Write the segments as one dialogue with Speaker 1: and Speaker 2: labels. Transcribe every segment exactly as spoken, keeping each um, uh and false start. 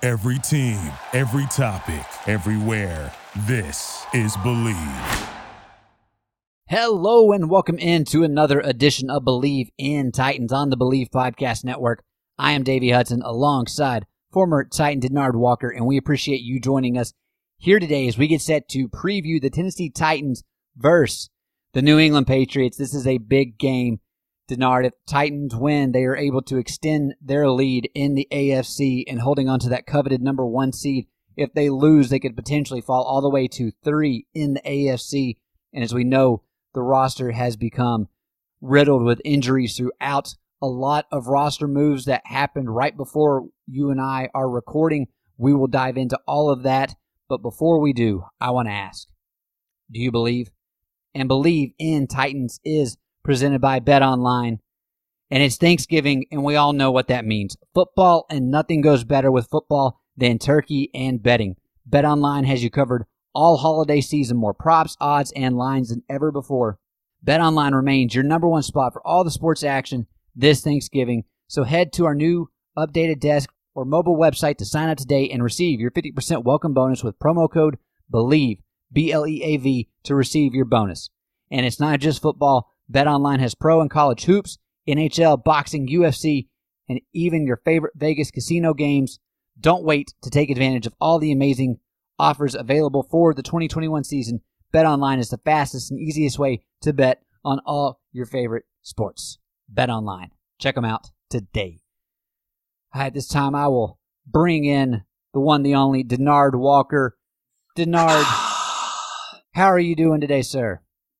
Speaker 1: Every team, every topic, everywhere. This is Believe.
Speaker 2: Hello and welcome into another edition of Believe in Titans on the Believe Podcast Network. I am Davey Hudson alongside former Titan Denard Walker, and we appreciate you joining us here today as we get set to preview the Tennessee Titans versus the New England Patriots. This is a big game. Denard, if Titans win, they are able to extend their lead in the A F C and holding on to that coveted number one seed. If they lose, they could potentially fall all the way to three in the A F C. And as we know, the roster has become riddled with injuries throughout. A lot of roster moves that happened right before you and I are recording. We will dive into all of that. But before we do, I want to ask, do you believe? And Believe in Titans is presented by BetOnline. And it's Thanksgiving, and we all know what that means. Football, and nothing goes better with football than turkey and betting. BetOnline has you covered all holiday season, more props, odds, and lines than ever before. BetOnline remains your number one spot for all the sports action this Thanksgiving. So head to our new updated desk or mobile website to sign up today and receive your fifty percent welcome bonus with promo code BELIEVE, B L E A V, to receive your bonus. And it's not just football. BetOnline has pro and college hoops, N H L, boxing, U F C, and even your favorite Vegas casino games. Don't wait to take advantage of all the amazing offers available for the twenty twenty-one season. BetOnline is the fastest and easiest way to bet on all your favorite sports. BetOnline. Check them out today. At this time, I will bring in the one, the only, Denard Walker. Denard, how are you doing today, sir?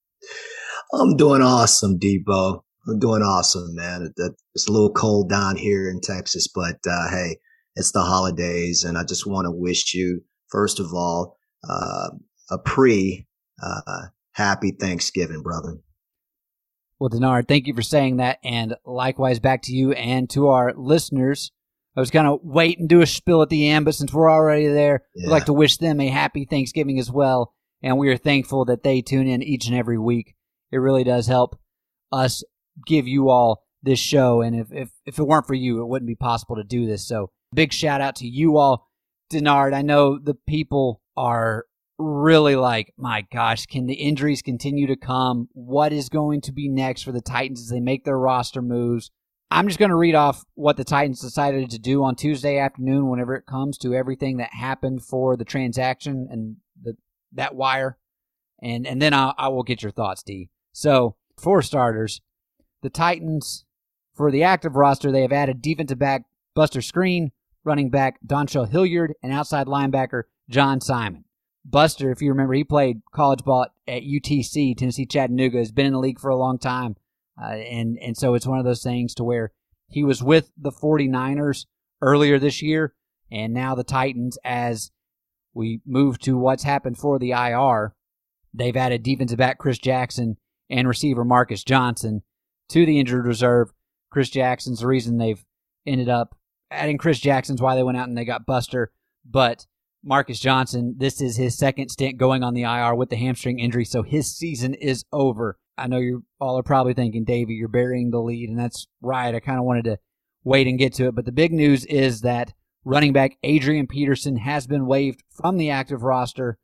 Speaker 3: I'm doing awesome, Debo. I'm doing awesome, man. It's a little cold down here in Texas, but uh, hey, it's the holidays, and I just want to wish you, first of all, uh, a pre uh, happy Thanksgiving, brother.
Speaker 2: Well, Denard, thank you for saying that, and likewise back to you and to our listeners. I was going to wait and do a spiel at the end, but since we're already there, yeah. We'd like to wish them a happy Thanksgiving as well, and we are thankful that they tune in each and every week. It really does help us give you all this show, and if, if, if it weren't for you, it wouldn't be possible to do this. So big shout out to you all. Denard, I know the people are really like, my gosh, can the injuries continue to come? What is going to be next for the Titans as they make their roster moves? I'm just going to read off what the Titans decided to do on Tuesday afternoon whenever it comes to everything that happened for the transaction and the, that wire, and, and then I'll, I will get your thoughts, D. So, for starters, the Titans, for the active roster, they have added defensive back Buster Skrine, running back Dontrell Hilliard, and outside linebacker John Simon. Buster, if you remember, he played college ball at U T C, Tennessee Chattanooga, has been in the league for a long time, uh, and, and so it's one of those things to where he was with the 49ers earlier this year, and now the Titans, as we move to what's happened for the I R, they've added defensive back Chris Jackson and receiver Marcus Johnson to the injured reserve. Chris Jackson's the reason they've ended up adding Chris Jackson's why they went out and they got Buster. But Marcus Johnson, this is his second stint going on the I R with the hamstring injury, so his season is over. I know you all are probably thinking, Davey, you're burying the lead, and that's right. I kind of wanted to wait and get to it. But the big news is that running back Adrian Peterson has been waived from the active roster,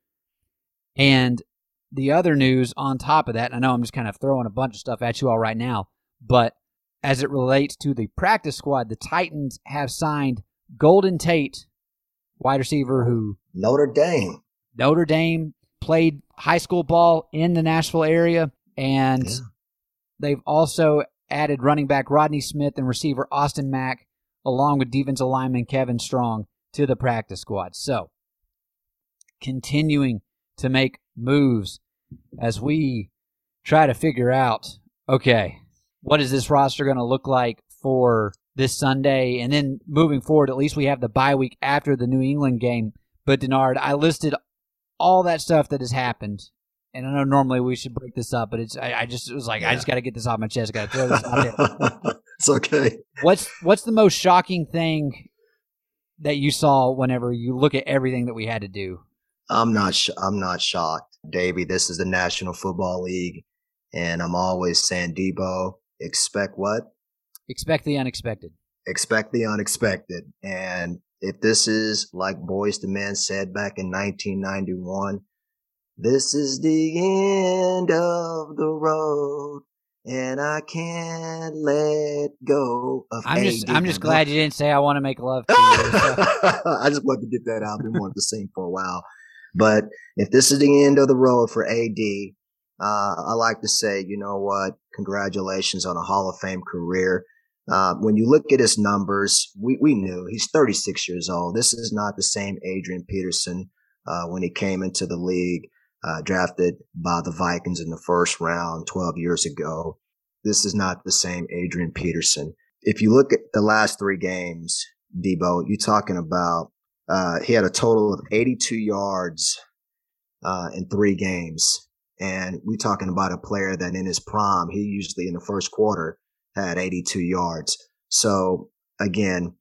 Speaker 2: and the other news on top of that, and I know I'm just kind of throwing a bunch of stuff at you all right now, but as it relates to the practice squad, the Titans have signed Golden Tate, wide receiver who
Speaker 3: Notre Dame.
Speaker 2: Notre Dame played high school ball in the Nashville area, and yeah. They've also added running back Rodney Smith and receiver Austin Mack, along with defensive lineman Kevin Strong, to the practice squad. So, continuing to make moves as we try to figure out, okay, what is this roster going to look like for this Sunday? And then moving forward, at least we have the bye week after the New England game. But Denard, I listed all that stuff that has happened. And I know normally we should break this up, but it's I, I just it was like, yeah. I just got to get this off my chest. I got to throw this out there.
Speaker 3: It's okay.
Speaker 2: What's what's the most shocking thing that you saw whenever you look at everything that we had to do?
Speaker 3: I'm not sh- I'm not shocked, Davey. This is the National Football League, and I'm always saying, Debo, expect what?
Speaker 2: Expect the unexpected.
Speaker 3: Expect the unexpected. And if this is like Boyz two Men said back in nineteen ninety-one, this is the end of the road, and I can't let go of
Speaker 2: I'm just,
Speaker 3: A D.
Speaker 2: I'm just glad you didn't say I want to make love to you. So.
Speaker 3: I just wanted to get that out. I've been wanting to sing for a while. But if this is the end of the road for A D, uh, I like to say, you know what? Congratulations on a Hall of Fame career. Uh, when you look at his numbers, we, we knew he's thirty-six years old. This is not the same Adrian Peterson uh, when he came into the league, uh, drafted by the Vikings in the first round twelve years ago. This is not the same Adrian Peterson. If you look at the last three games, Debo, you're talking about uh, he had a total of eighty-two yards uh, in three games. And we're talking about a player that in his prime, he usually in the first quarter had eighty-two yards. So again,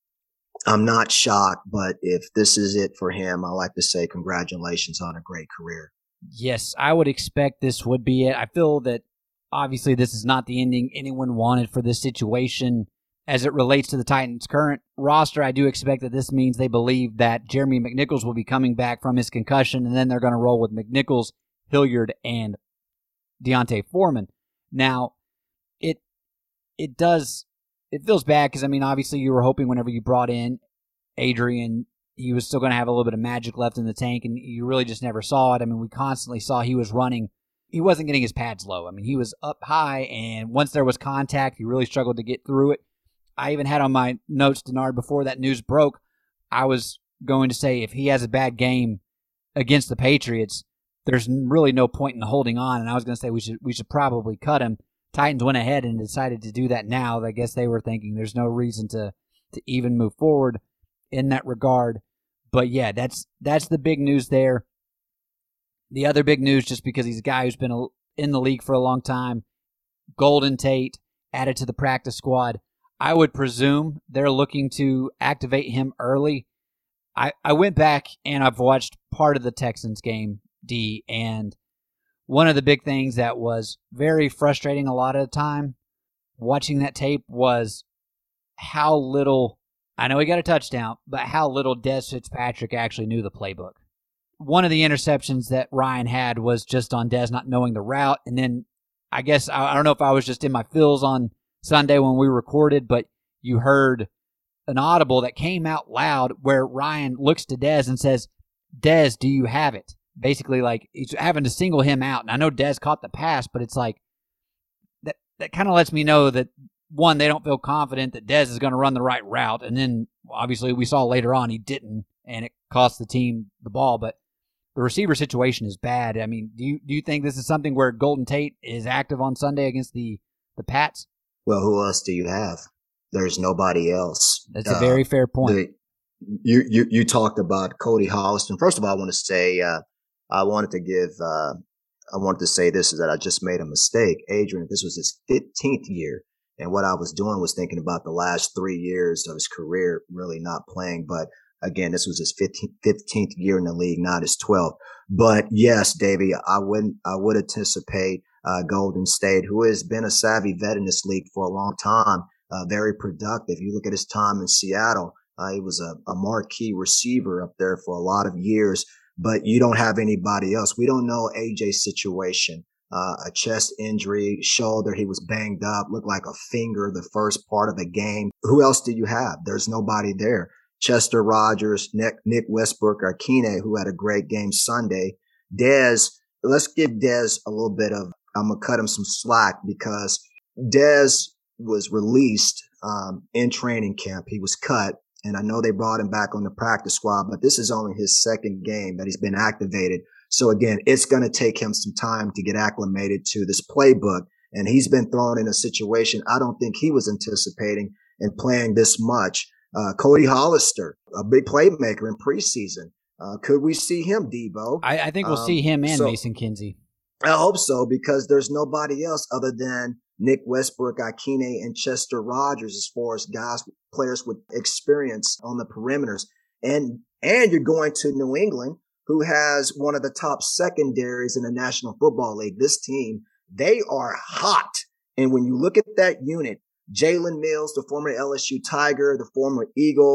Speaker 3: I'm not shocked, but if this is it for him, I like to say congratulations on a great career.
Speaker 2: Yes, I would expect this would be it. I feel that obviously this is not the ending anyone wanted for this situation as it relates to the Titans' current roster. I do expect that this means they believe that Jeremy McNichols will be coming back from his concussion, and then they're going to roll with McNichols, Hilliard, and Deontay Foreman. Now, it it does, it feels bad because, I mean, obviously you were hoping whenever you brought in Adrian, he was still going to have a little bit of magic left in the tank, and you really just never saw it. I mean, we constantly saw he was running. He wasn't getting his pads low. I mean, he was up high, and once there was contact, he really struggled to get through it. I even had on my notes, Denard, before that news broke, I was going to say if he has a bad game against the Patriots, there's really no point in holding on, and I was going to say we should we should probably cut him. Titans went ahead and decided to do that now. I guess they were thinking there's no reason to to even move forward in that regard. But yeah, that's that's the big news there. The other big news, just because he's a guy who's been in the league for a long time, Golden Tate added to the practice squad. I would presume they're looking to activate him early. I, I went back and I've watched part of the Texans game, D, and one of the big things that was very frustrating a lot of the time watching that tape was how little, I know he got a touchdown, but how little Dez Fitzpatrick actually knew the playbook. One of the interceptions that Ryan had was just on Dez not knowing the route, and then I guess, I, I don't know if I was just in my feels on Sunday when we recorded, but you heard an audible that came out loud where Ryan looks to Dez and says, Dez, do you have it? Basically, like, he's having to single him out. And I know Dez caught the pass, but it's like, that, that kind of lets me know that, one, they don't feel confident that Dez is going to run the right route. And then, obviously, we saw later on he didn't, and it cost the team the ball. But the receiver situation is bad. I mean, do you do you think this is something where Golden Tate is active on Sunday against the, the Pats?
Speaker 3: Well, who else do you have? There's nobody else.
Speaker 2: That's a very uh, fair point.
Speaker 3: The, you, you you talked about Cody Holliston. First of all, I want to say uh, I wanted to give uh, I wanted to say this is that I just made a mistake. Adrian, this was his fifteenth year, and what I was doing was thinking about the last three years of his career, really not playing. But again, this was his fifteenth year in the league, not his twelfth. But yes, Davey, I wouldn't I would anticipate uh, Golden State, who has been a savvy vet in this league for a long time. Uh, very productive. You look at his time in Seattle, uh, he was a, a marquee receiver up there for a lot of years, but you don't have anybody else. We don't know A J's situation, uh, a chest injury, shoulder. He was banged up, looked like a finger the first part of the game. Who else do you have? There's nobody there. Chester Rogers, Nick, Nick Westbrook-Ikhine, who had a great game Sunday. Dez, let's give Dez a little bit of, I'm going to cut him some slack because Dez was released um, in training camp. He was cut, and I know they brought him back on the practice squad, but this is only his second game that he's been activated. So again, it's going to take him some time to get acclimated to this playbook, and he's been thrown in a situation I don't think he was anticipating and playing this much. Uh, Cody Hollister, a big playmaker in preseason. Uh, could we see him, Debo?
Speaker 2: I, I think we'll um, see him and so, Mason Kinsey.
Speaker 3: I hope so, because there's nobody else other than Nick Westbrook-Ikhine and Chester Rogers as far as guys, players with experience on the perimeters. And, and you're going to New England, who has one of the top secondaries in the National Football League. This team, they are hot. And when you look at that unit, Jalen Mills, the former L S U Tiger, the former Eagles,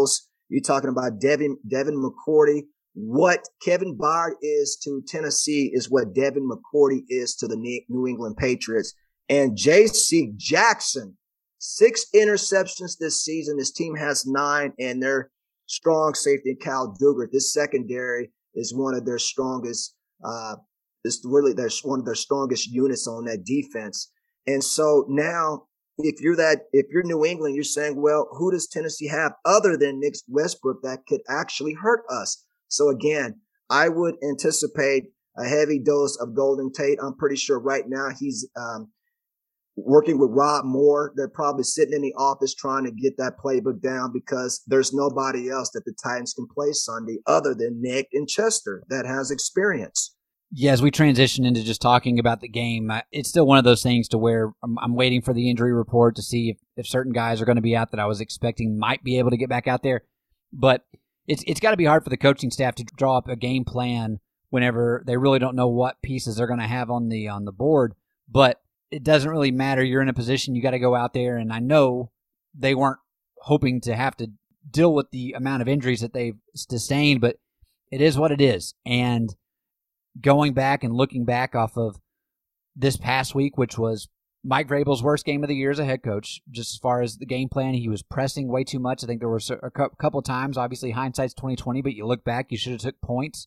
Speaker 3: You're talking about Devin, Devin McCourty. What Kevin Byard is to Tennessee is what Devin McCourty is to the New England Patriots. And J C Jackson, six interceptions this season. This team has nine, and their strong safety, Cal Dugard. This secondary is one of their strongest. Uh, it's really their one of their strongest units on that defense. And so now, if you're that, if you're New England, you're saying, well, who does Tennessee have other than Nick Westbrook that could actually hurt us? So again, I would anticipate a heavy dose of Golden Tate. I'm pretty sure right now he's um, working with Rob Moore. They're probably sitting in the office trying to get that playbook down because there's nobody else that the Titans can play Sunday other than Nick and Chester that has experience.
Speaker 2: Yeah, as we transition into just talking about the game, it's still one of those things to where I'm, I'm waiting for the injury report to see if, if certain guys are going to be out that I was expecting might be able to get back out there. But it's it's got to be hard for the coaching staff to draw up a game plan whenever they really don't know what pieces they're going to have on the on the board. But it doesn't really matter. You're in a position, you got to go out there, and I know they weren't hoping to have to deal with the amount of injuries that they've sustained, but it is what it is. And going back and looking back off of this past week, which was Mike Vrabel's worst game of the year as a head coach, just as far as the game plan, he was pressing way too much. I think there were a couple times, obviously hindsight's twenty twenty, but you look back, you should have took points.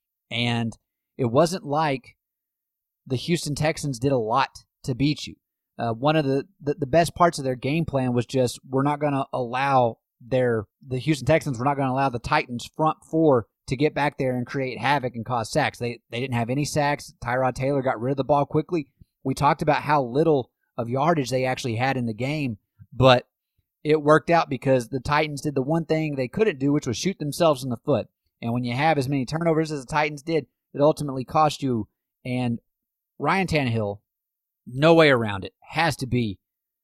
Speaker 2: And it wasn't like the Houston Texans did a lot to beat you. Uh, one of the, the, the best parts of their game plan was just, we're not going to allow their, the Houston Texans, we're not going to allow the Titans front four to get back there and create havoc and cause sacks. They they didn't have any sacks. Tyrod Taylor got rid of the ball quickly. We talked about how little of yardage they actually had in the game, but it worked out because the Titans did the one thing they couldn't do, which was shoot themselves in the foot. And when you have as many turnovers as the Titans did, it ultimately cost you. And Ryan Tannehill, no way around it, has to be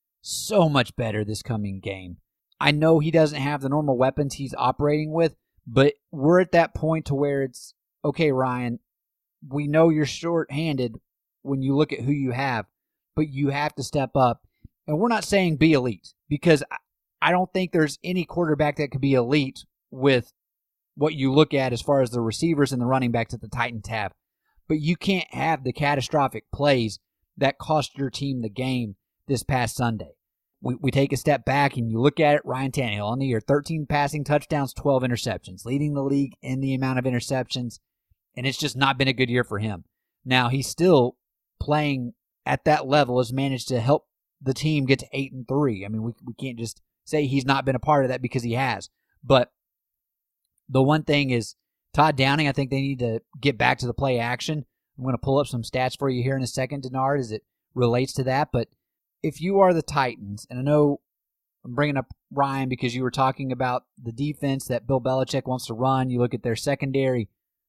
Speaker 2: so much better this coming game. I know he doesn't have the normal weapons he's operating with, but we're at that point to where it's, okay, Ryan, we know you're short-handed when you look at who you have, but you have to step up. And we're not saying be elite, because I don't think there's any quarterback that could be elite with what you look at as far as the receivers and the running backs that the Titans have. But you can't have the catastrophic plays that cost your team the game this past Sunday. We we take a step back and you look at it, Ryan Tannehill on the year, thirteen passing touchdowns, twelve interceptions, leading the league in the amount of interceptions, and it's just not been a good year for him. Now, he's still playing at that level, has managed to help the team get to eight and three. I mean, we we can't just say he's not been a part of that because he has. But the one thing is, Todd Downing, I think they need to get back to the play action. I'm going to pull up some stats for you here in a second, Denard, as it relates to that. But if you are the Titans, and I know I'm bringing up Ryan because you were talking about the defense that Bill Belichick wants to run, you look at their secondary,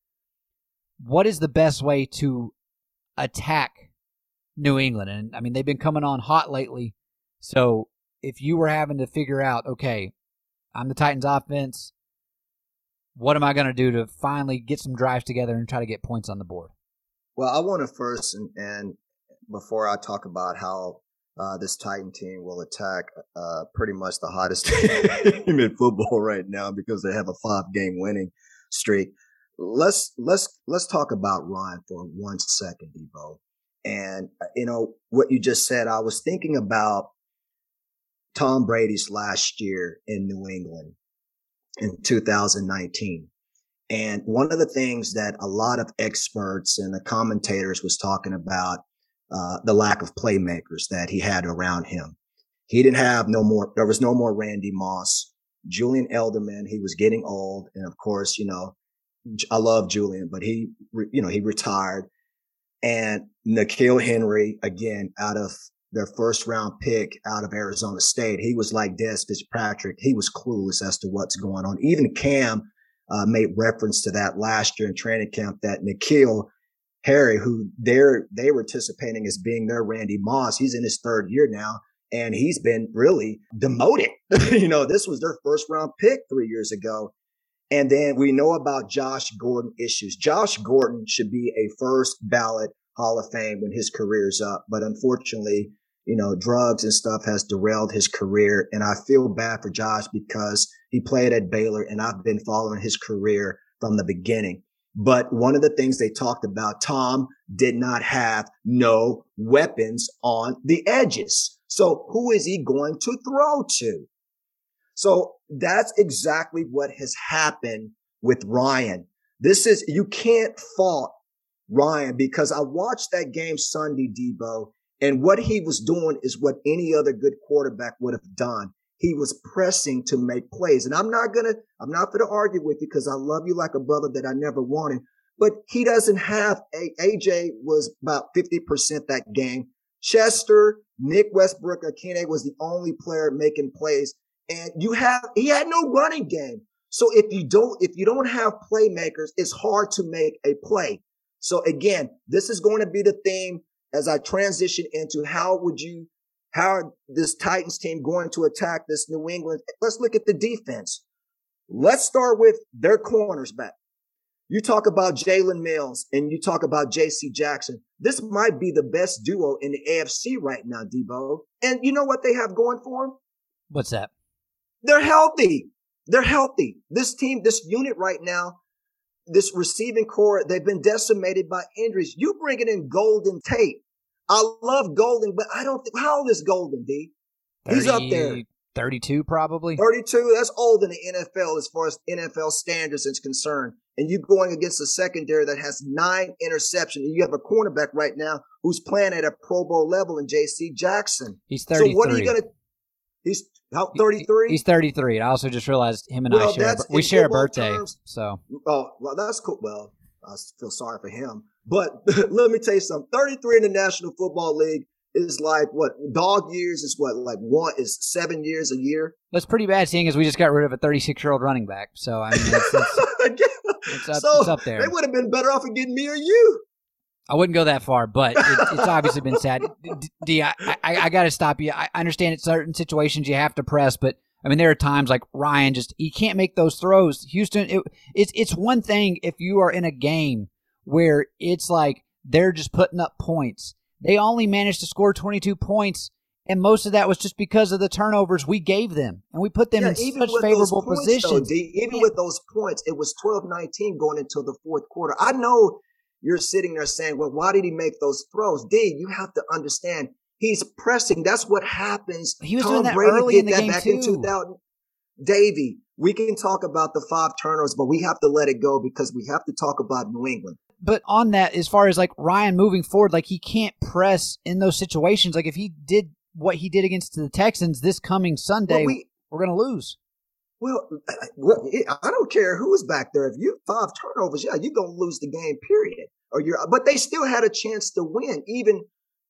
Speaker 2: what is the best way to attack New England? And, I mean, they've been coming on hot lately, so if you were having to figure out, okay, I'm the Titans offense, what am I going to do to finally get some drives together and try to get points on the board?
Speaker 3: Well, I want to first, and, and before I talk about how uh, this Titan team will attack uh, pretty much the hottest team in football right now because they have a five-game winning streak, let's let's let's talk about Ryan for one second, Debo. And you know what you just said. I was thinking about Tom Brady's last year in New England in two thousand nineteen. And one of the things that a lot of experts and the commentators was talking about, uh, the lack of playmakers that he had around him. He didn't have no more, there was no more Randy Moss, Julian Edelman. He was getting old. And of course, you know, I love Julian, but he, you know, he retired. And N'Keal Henry, again, out of their first round pick out of Arizona State, he was like Des Fitzpatrick. He was clueless as to what's going on. Even Cam uh, made reference to that last year in training camp, that N'Keal Harry, who they're, they were anticipating as being their Randy Moss, he's in his third year now, and he's been really demoted. You know, this was their first round pick three years ago. And then we know about Josh Gordon issues. Josh Gordon should be a first ballot Hall of Fame when his career's up. But unfortunately, you know, drugs and stuff has derailed his career. And I feel bad for Josh because he played at Baylor and I've been following his career from the beginning. But one of the things they talked about, Tom did not have no weapons on the edges. So who is he going to throw to? So that's exactly what has happened with Ryan. This is, you can't fault Ryan because I watched that game Sunday, Debo. And what he was doing is what any other good quarterback would have done. He was pressing to make plays. And I'm not going to, I'm not going to argue with you because I love you like a brother that I never wanted. But he doesn't have, a, AJ was about fifty percent that game. Chester, Nick Westbrook, Akine was the only player making plays. And you have, he had no running game. So if you don't, if you don't have playmakers, it's hard to make a play. So again, this is going to be the theme as I transition into how would you, how are this Titans team going to attack this New England? Let's look at the defense. Let's start with their corners back. You talk about Jalen Mills and you talk about J C Jackson. This might be the best duo in the A F C right now, Debo. And you know what they have going for them?
Speaker 2: What's that?
Speaker 3: They're healthy. They're healthy. This team, this unit right now, this receiving core, they've been decimated by injuries. You bringing in Golden Tate. I love Golden, but I don't think, how old is Golden, D? He's up there.
Speaker 2: thirty-two probably.
Speaker 3: thirty-two, that's old in the N F L as far as N F L standards is concerned. And you going against a secondary that has nine interceptions. And you have a cornerback right now who's playing at a Pro Bowl level in J C Jackson.
Speaker 2: He's thirty-three.
Speaker 3: So what are you going to, he's how, thirty-three?
Speaker 2: He's thirty-three. I also just realized him and
Speaker 3: well,
Speaker 2: I share, we share a birthday. Terms, so.
Speaker 3: Oh, well, that's cool. Well, I feel sorry for him. But let me tell you something. thirty-three in the National Football League is like what? Dog years is what? Like one is seven years a year.
Speaker 2: That's pretty bad seeing as we just got rid of a thirty-six-year-old running back. So, I mean, it's, it's, it's, up,
Speaker 3: so
Speaker 2: it's up there.
Speaker 3: They would have been better off of getting me or you.
Speaker 2: I wouldn't go that far, but it, it's obviously been sad. D, I, I, I got to stop you. I understand in certain situations you have to press, but I mean, there are times like Ryan just, he can't make those throws. Houston, it, it's it's one thing if you are in a game where it's like they're just putting up points. They only managed to score twenty-two points, and most of that was just because of the turnovers we gave them, and we put them
Speaker 3: yeah,
Speaker 2: in
Speaker 3: even
Speaker 2: such
Speaker 3: with
Speaker 2: favorable
Speaker 3: those points,
Speaker 2: positions.
Speaker 3: Though, D, even with those points, it was twelve nineteen going into the fourth quarter. I know you're sitting there saying, well, why did he make those throws? D, you have to understand, he's pressing. That's what happens.
Speaker 2: He was
Speaker 3: Tom
Speaker 2: doing that
Speaker 3: Brady
Speaker 2: early
Speaker 3: did
Speaker 2: in the
Speaker 3: that
Speaker 2: game,
Speaker 3: back
Speaker 2: too.
Speaker 3: in two thousand. Davey, we can talk about the five turnovers, but we have to let it go because we have to talk about New England.
Speaker 2: But on that, as far as like Ryan moving forward, like he can't press in those situations. Like if he did what he did against the Texans this coming Sunday, well, we, we're going to lose.
Speaker 3: Well, well, I don't care who's back there. If you have five turnovers, yeah, you're going to lose the game, period. Or you're, but they still had a chance to win, even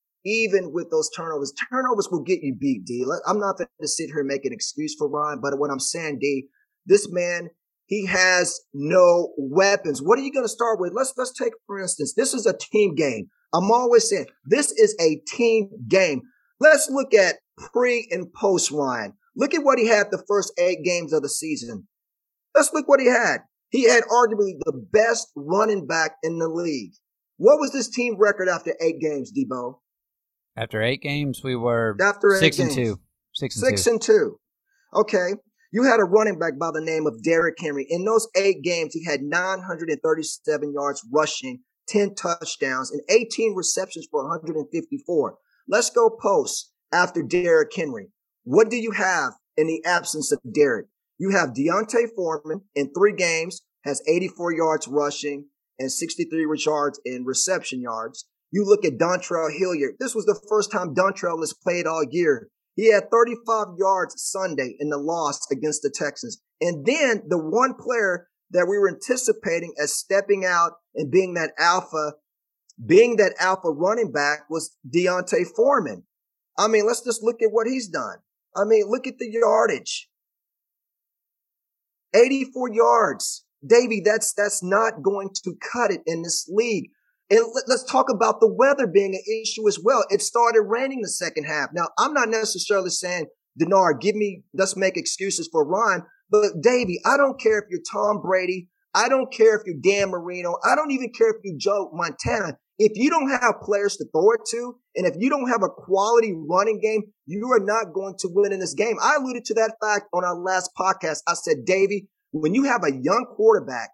Speaker 3: even with those turnovers. Turnovers will get you beat, D. I'm not going to sit here and make an excuse for Ryan, but what I'm saying, D, this man, he has no weapons. What are you going to start with? Let's let's take, for instance, this is a team game. I'm always saying this is a team game. Let's look at pre and post Ryan. Look at what he had the first eight games of the season. Let's look what he had. He had arguably the best running back in the league. What was this team record after eight games, Debo?
Speaker 2: After eight games, we were
Speaker 3: after
Speaker 2: six
Speaker 3: eight
Speaker 2: and
Speaker 3: games.
Speaker 2: two. Six and
Speaker 3: six
Speaker 2: two.
Speaker 3: and two. Okay. You had a running back by the name of Derrick Henry. In those eight games, he had nine hundred thirty-seven yards rushing, ten touchdowns, and eighteen receptions for one hundred fifty-four. Let's go post after Derrick Henry. What do you have in the absence of Derrick? You have Deontay Foreman in three games, has eighty-four yards rushing and sixty-three yards in reception yards. You look at Dontrell Hilliard. This was the first time Dontrell has played all year. He had thirty-five yards Sunday in the loss against the Texans. And then the one player that we were anticipating as stepping out and being that alpha, being that alpha running back was Deontay Foreman. I mean, let's just look at what he's done. I mean, look at the yardage. eighty-four yards. Davey, that's, that's not going to cut it in this league. And let's talk about the weather being an issue as well. It started raining the second half. Now, I'm not necessarily saying, Denard, give me, let's make excuses for Ryan. But Davey, I don't care if you're Tom Brady. I don't care if you're Dan Marino. I don't even care if you're Joe Montana. If you don't have players to throw it to, and if you don't have a quality running game, you are not going to win in this game. I alluded to that fact on our last podcast. I said, Davey, when you have a young quarterback,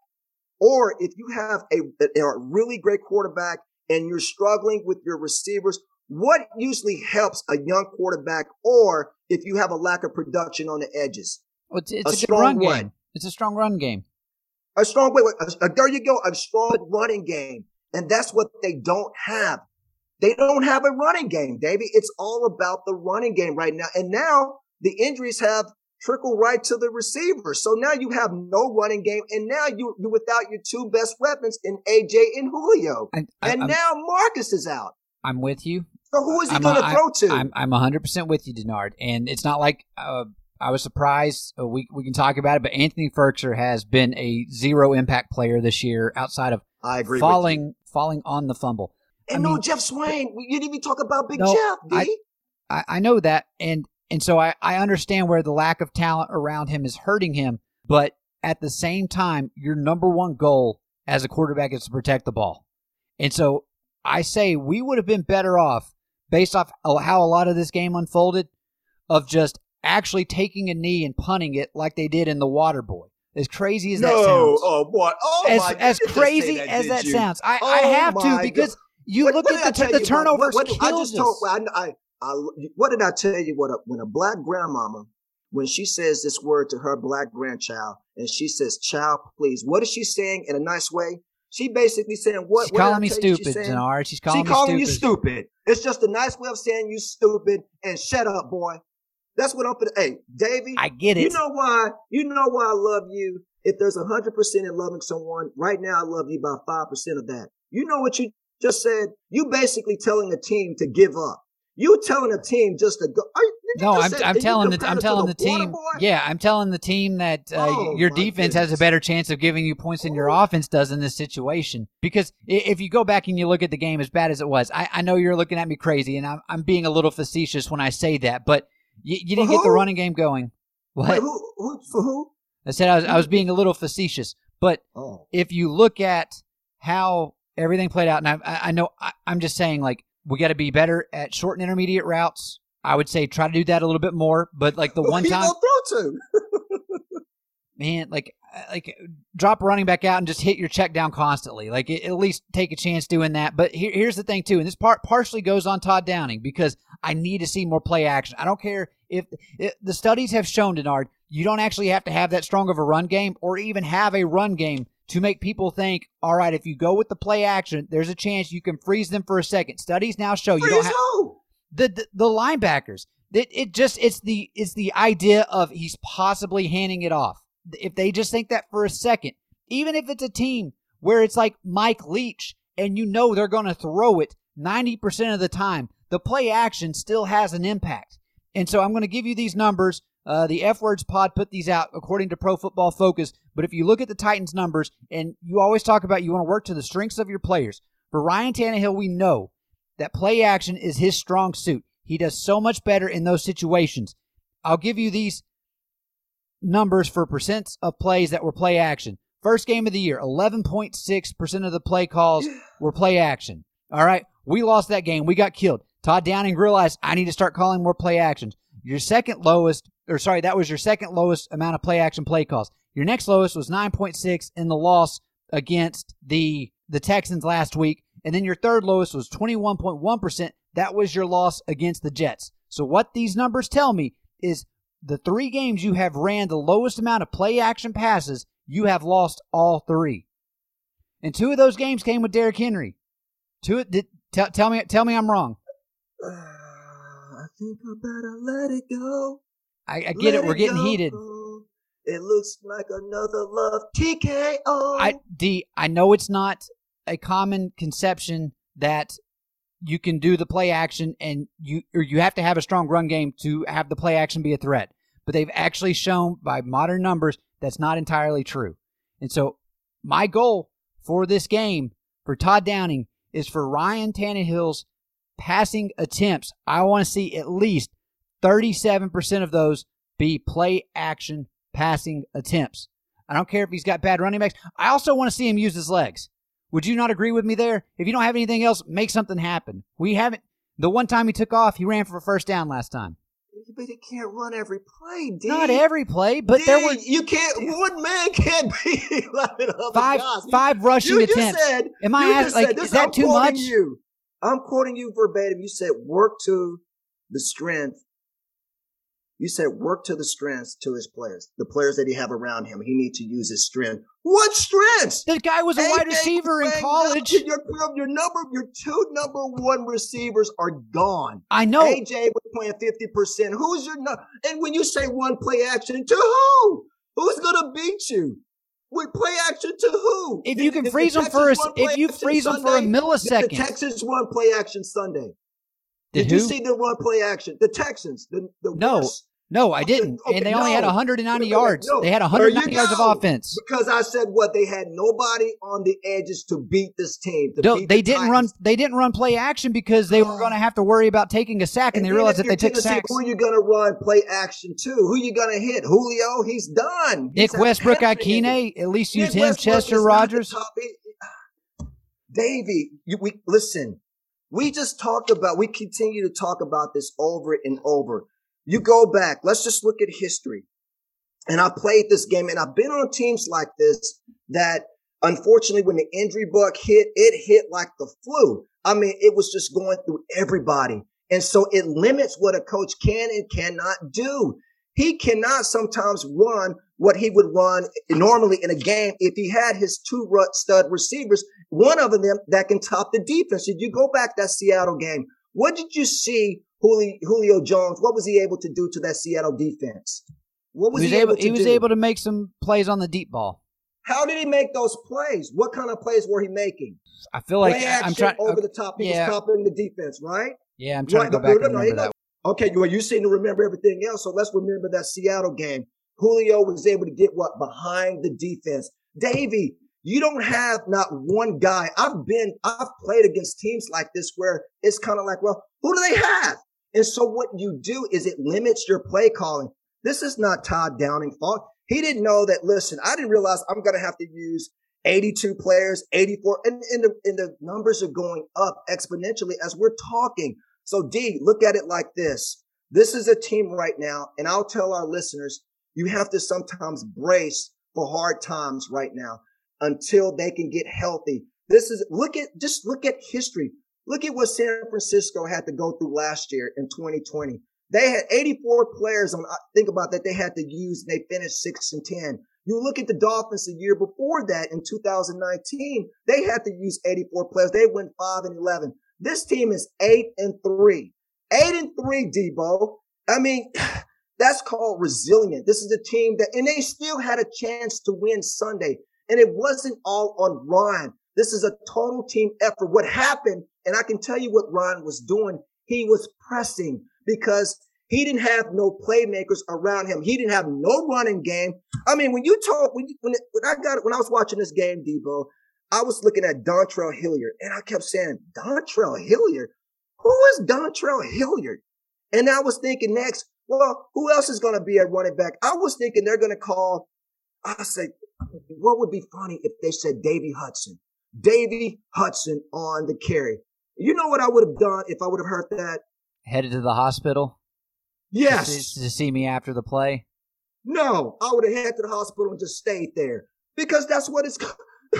Speaker 3: or if you have a, a really great quarterback and you're struggling with your receivers, what usually helps a young quarterback, or if you have a lack of production on the edges?
Speaker 2: Well, it's, it's a, a good run game. Run. It's a strong run game.
Speaker 3: A strong, wait, wait, a, a, there you go, a strong but, running game. And that's what they don't have. They don't have a running game, Davey. It's all about the running game right now. And now the injuries have trickled right to the receivers. So now you have no running game. And now you, you're without your two best weapons in A J and Julio. I, I, and I'm, now Marcus is out.
Speaker 2: I'm with you.
Speaker 3: So who is he going to throw to?
Speaker 2: I'm, I'm one hundred percent with you, Denard. And it's not like uh, I was surprised. Uh, we, we can talk about it, but Anthony Firkser has been a zero impact player this year outside of
Speaker 3: I agree
Speaker 2: falling
Speaker 3: with you.
Speaker 2: falling on the fumble.
Speaker 3: And
Speaker 2: I
Speaker 3: no
Speaker 2: mean,
Speaker 3: Jeff Swain. You didn't even talk about Big
Speaker 2: no,
Speaker 3: Jeff, D.
Speaker 2: I, I, I know that. And and so I, I understand where the lack of talent around him is hurting him. But at the same time, your number one goal as a quarterback is to protect the ball. And so I say we would have been better off, based off how a lot of this game unfolded, of just actually taking a knee and punting it like they did in the Water Boy. As crazy as
Speaker 3: no,
Speaker 2: that sounds.
Speaker 3: Oh, boy. Oh,
Speaker 2: as,
Speaker 3: my
Speaker 2: as crazy
Speaker 3: that,
Speaker 2: as that
Speaker 3: you?
Speaker 2: sounds. I,
Speaker 3: oh,
Speaker 2: I have to because
Speaker 3: God.
Speaker 2: you
Speaker 3: what,
Speaker 2: look
Speaker 3: what
Speaker 2: at the, the turnovers what, what, I just told,
Speaker 3: I, I, I, what did I tell you? What a, when a black grandmama, when she says this word to her black grandchild, and she says, child, please, what is she saying in a nice way? She basically saying, what?
Speaker 2: She's
Speaker 3: what
Speaker 2: calling me stupid, Denard. She's calling,
Speaker 3: she calling
Speaker 2: me
Speaker 3: you stupid. It's just a nice way of saying you stupid and shut up, boy. That's what I'm for. Hey, Davey.
Speaker 2: I get it.
Speaker 3: You know why? You know why I love you? If there's one hundred percent in loving someone, right now I love you by five percent of that. You know what you just said? You basically telling a team to give up. You telling a team just to go. You,
Speaker 2: no, I'm, say, I'm telling the I'm telling the, the team. Yeah, I'm telling the team that uh, oh, your defense goodness. has a better chance of giving you points than your offense does in this situation. Because if you go back and you look at the game, as bad as it was, I, I know you're looking at me crazy, and I'm I'm being a little facetious when I say that, but you, you didn't get the running game going. What?
Speaker 3: Wait, who, who, for who?
Speaker 2: I said I was I was being a little facetious, but
Speaker 3: oh.
Speaker 2: if you look at how everything played out, and I, I know I, I'm just saying, like, we got to be better at short and intermediate routes. I would say try to do that a little bit more, but like the one
Speaker 3: Who
Speaker 2: time,
Speaker 3: throw to?
Speaker 2: man, like like drop a running back out and just hit your check down constantly. Like at least take a chance doing that. But here, here's the thing too, and this part partially goes on Todd Downing because I need to see more play action. I don't care if, if the studies have shown, Denard, you don't actually have to have that strong of a run game or even have a run game to make people think, all right, if you go with the play action, there's a chance you can freeze them for a second. Studies now show you
Speaker 3: freeze
Speaker 2: don't have
Speaker 3: who?
Speaker 2: the, the the linebackers. It it just it's the it's the idea of he's possibly handing it off. If they just think that for a second, even if it's a team where it's like Mike Leach and you know they're going to throw it ninety percent of the time, the play action still has an impact. And so I'm going to give you these numbers. Uh, the F Words Pod put these out according to Pro Football Focus. But if you look at the Titans numbers, and you always talk about you want to work to the strengths of your players. For Ryan Tannehill, we know that play action is his strong suit. He does so much better in those situations. I'll give you these numbers for percents of plays that were play action. First game of the year, eleven point six percent of the play calls were play action. All right, we lost that game. We got killed. Todd Downing realized I need to start calling more play actions. Your second lowest, or sorry, that was your second lowest amount of play action play calls. Your next lowest was nine point six in the loss against the, the Texans last week. And then your third lowest was twenty-one point one percent. That was your loss against the Jets. So what these numbers tell me is the three games you have ran the lowest amount of play action passes, you have lost all three. And two of those games came with Derrick Henry. Two did, tell, tell me tell me I'm wrong.
Speaker 3: Uh, I think I better let it go.
Speaker 2: I, I get
Speaker 3: let
Speaker 2: it. We're getting
Speaker 3: go.
Speaker 2: heated.
Speaker 3: It looks like another love T K O.
Speaker 2: I D. I know it's not a common conception that you can do the play action and you or you have to have a strong run game to have the play action be a threat. But they've actually shown by modern numbers that's not entirely true. And so my goal for this game for Todd Downing is for Ryan Tannehill's passing attempts. I want to see at least thirty-seven percent of those be play action passing attempts. I don't care if he's got bad running backs. I also want to see him use his legs. Would you not agree with me there? If you don't have anything else, make something happen. We haven't. The one time he took off, he ran for a first down last time.
Speaker 3: But he can't run every play, D.
Speaker 2: Not every play, but
Speaker 3: D,
Speaker 2: there were.
Speaker 3: You can't. One man can't be eleven other
Speaker 2: five
Speaker 3: guys.
Speaker 2: five rushing
Speaker 3: you
Speaker 2: attempts.
Speaker 3: Said,
Speaker 2: Am I asked, like
Speaker 3: said,
Speaker 2: is that
Speaker 3: I'm
Speaker 2: too much?
Speaker 3: You. I'm quoting you verbatim. You said work to the strength. You said work to the strengths to his players, the players that he have around him. He needs to use his strength. What strengths?
Speaker 2: This guy was a
Speaker 3: A J
Speaker 2: wide receiver in college.
Speaker 3: Your, your number, your two number one receivers are gone.
Speaker 2: I know.
Speaker 3: A J was playing fifty percent. Who's your no? And when you say one play action, to who? Who's gonna beat you? With play action to who?
Speaker 2: If you can did, freeze did the them for a, if you freeze them for a millisecond.
Speaker 3: Did the Texans run play action Sunday?
Speaker 2: Did,
Speaker 3: did
Speaker 2: who?
Speaker 3: you see them run play action? The Texans. The, the
Speaker 2: no.
Speaker 3: West.
Speaker 2: No, I didn't. Okay, and they no. only had one hundred ninety yards. No. They had one hundred ninety yards of offense.
Speaker 3: Because I said what? They had nobody on the edges to beat this team.
Speaker 2: No,
Speaker 3: beat
Speaker 2: they
Speaker 3: the
Speaker 2: didn't
Speaker 3: Titans.
Speaker 2: run they didn't run play action because they were going to have to worry about taking a sack, and, and they realized that they took
Speaker 3: Tennessee,
Speaker 2: sacks.
Speaker 3: Who are you going to run play action to? Who are you going to hit? Julio, he's done.
Speaker 2: Nick
Speaker 3: he's
Speaker 2: Westbrook Ikine, at least use him.
Speaker 3: Westbrook
Speaker 2: Chester Rogers.
Speaker 3: Davey, you, we listen. We just talked about, we continue to talk about this over and over. You go back, let's just look at history. And I played this game, and I've been on teams like this that, unfortunately, when the injury bug hit, it hit like the flu. I mean, it was just going through everybody. And so it limits what a coach can and cannot do. He cannot sometimes run what he would run normally in a game if he had his two stud receivers, one of them that can top the defense. If you go back that Seattle game, what did you see Julio Jones? What was he able to do to that Seattle defense? What was
Speaker 2: he, was
Speaker 3: he able,
Speaker 2: able,
Speaker 3: to
Speaker 2: He was
Speaker 3: do?
Speaker 2: able to make some plays on the deep ball.
Speaker 3: How did he make those plays? What kind of plays were he making?
Speaker 2: I feel like
Speaker 3: Play action
Speaker 2: I'm trying
Speaker 3: over
Speaker 2: okay,
Speaker 3: the top. He
Speaker 2: yeah.
Speaker 3: was topping the defense, right?
Speaker 2: Yeah, I'm trying
Speaker 3: right,
Speaker 2: to go back
Speaker 3: no,
Speaker 2: and
Speaker 3: no,
Speaker 2: remember
Speaker 3: no,
Speaker 2: that.
Speaker 3: Okay, well, you seem to remember everything else, so let's remember that Seattle game. Julio was able to get what? Behind the defense. Davey, you don't have not one guy. I've been, I've played against teams like this where it's kind of like, well, who do they have? And so what you do is it limits your play calling. This is not Todd Downing fault. He didn't know that, listen, I didn't realize I'm going to have to use eighty-two players, eighty-four, and, and, the, and the numbers are going up exponentially as we're talking. So D, look at it like this. This is a team right now, and I'll tell our listeners, you have to sometimes brace for hard times right now until they can get healthy. This is, look at, just look at history. Look at what San Francisco had to go through last year in twenty twenty. They had eighty-four players on, think about that, they had to use, and they finished six and ten. You look at the Dolphins the year before that in two thousand nineteen, they had to use eighty-four players. They went five and eleven. This team is eight and three. Eight and three, Debo. I mean, that's called resilient. This is a team that, and they still had a chance to win Sunday. And it wasn't all on Ryan. This is a total team effort. What happened, and I can tell you what Ryan was doing, he was pressing because he didn't have no playmakers around him. He didn't have no running game. I mean, when you talk, when, you, when, it, when I got, when I was watching this game, Debo, I was looking at Dontrell Hilliard, and I kept saying, Dontrell Hilliard? Who is Dontrell Hilliard? And I was thinking next, well, who else is going to be a running back? I was thinking they're going to call, I said, what would be funny if they said Davey Hudson? Davey Hudson on the carry. You know what I would have done if I would have heard that?
Speaker 2: Headed to the hospital?
Speaker 3: Yes.
Speaker 2: To, to see me after the play?
Speaker 3: No, I would have headed to the hospital and just stayed there because that's what it's.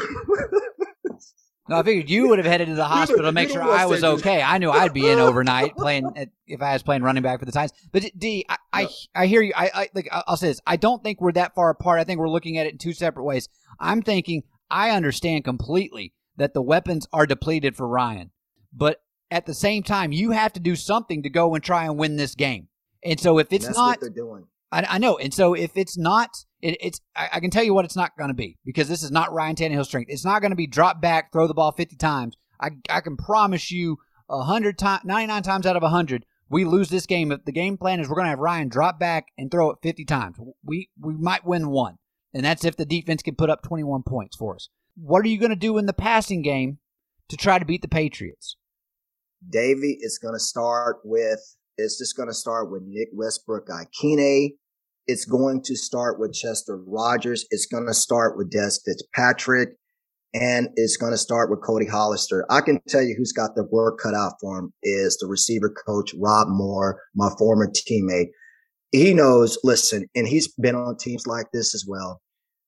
Speaker 2: No, I figured you would have headed to the hospital to make sure I was okay. I knew I'd be in overnight playing if I was playing running back for the Titans. But D, I, I, I hear you. I, I like I'll say this. I don't think we're that far apart. I think we're looking at it in two separate ways. I'm thinking I understand completely that the weapons are depleted for Ryan, but at the same time, you have to do something to go and try and win this game. And so if it's
Speaker 3: that's
Speaker 2: not,
Speaker 3: what they're doing.
Speaker 2: I, I know. And so if it's not, it, it's I, I can tell you what it's not going to be because this is not Ryan Tannehill's strength. It's not going to be drop back, throw the ball fifty times. I I can promise you a hundred times, ninety-nine times out of a hundred, we lose this game. If the game plan is we're going to have Ryan drop back and throw it fifty times, we we might win one, and that's if the defense can put up twenty-one points for us. What are you going to do in the passing game to try to beat the Patriots?
Speaker 3: Davey, it's going to start with. It's just going to start with Nick Westbrook Ikine. It's going to start with Chester Rogers. It's going to start with Des Fitzpatrick. And it's going to start with Cody Hollister. I can tell you who's got the work cut out for him is the receiver coach, Rob Moore, my former teammate. He knows, listen, and he's been on teams like this as well.